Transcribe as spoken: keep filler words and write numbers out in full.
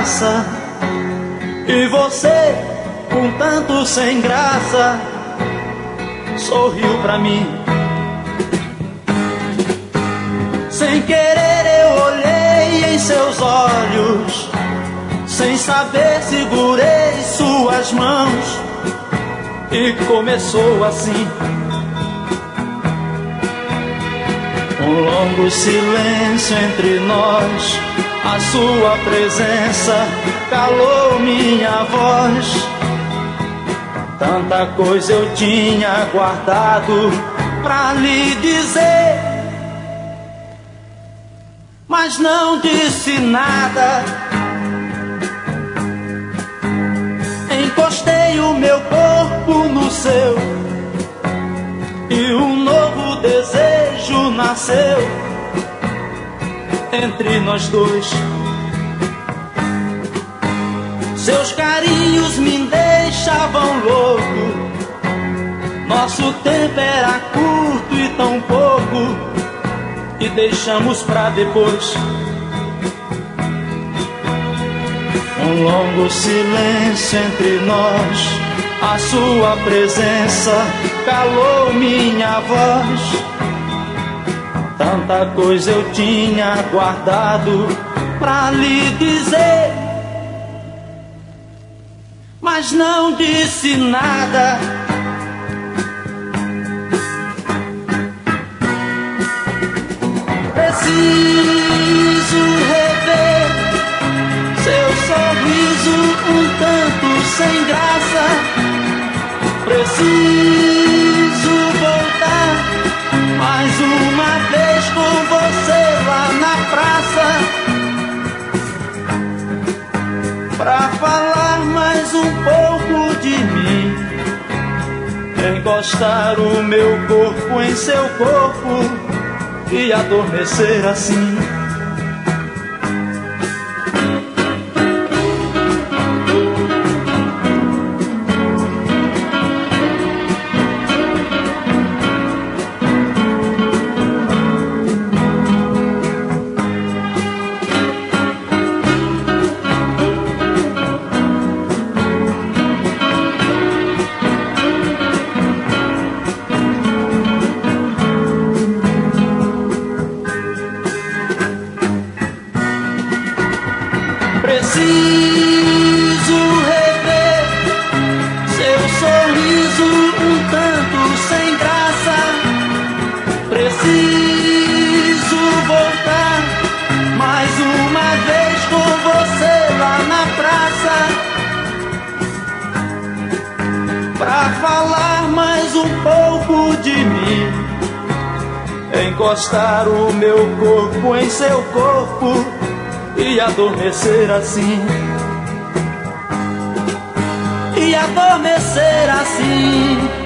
praça, e você, com tanto sem graça, sorriu pra mim. Sem querer eu olhei em seus olhos, sem saber segurei suas mãos, e começou assim. Um longo silêncio entre nós, a sua presença calou minha voz. Tanta coisa eu tinha guardado pra lhe dizer, mas não disse nada. Encostei o meu corpo no seu, e um novo desejo nasceu entre nós dois. Seus carinhos me deixavam louco, nosso tempo era curto e tão pouco, e deixamos pra depois. Um longo silêncio entre nós, a sua presença calou minha voz. Tanta coisa eu tinha guardado pra lhe dizer, mas não disse nada. Preciso rever seu sorriso um tanto sem graça. Preciso voltar mais uma vez com você lá na praça, pra falar mais um pouco de mim, encostar o meu corpo em seu corpo e adormecer assim. Preciso rever seu sorriso um tanto sem graça. Preciso voltar mais uma vez com você lá na praça, pra falar mais um pouco de mim, encostar o meu corpo em seu corpo e adormecer assim, e adormecer assim.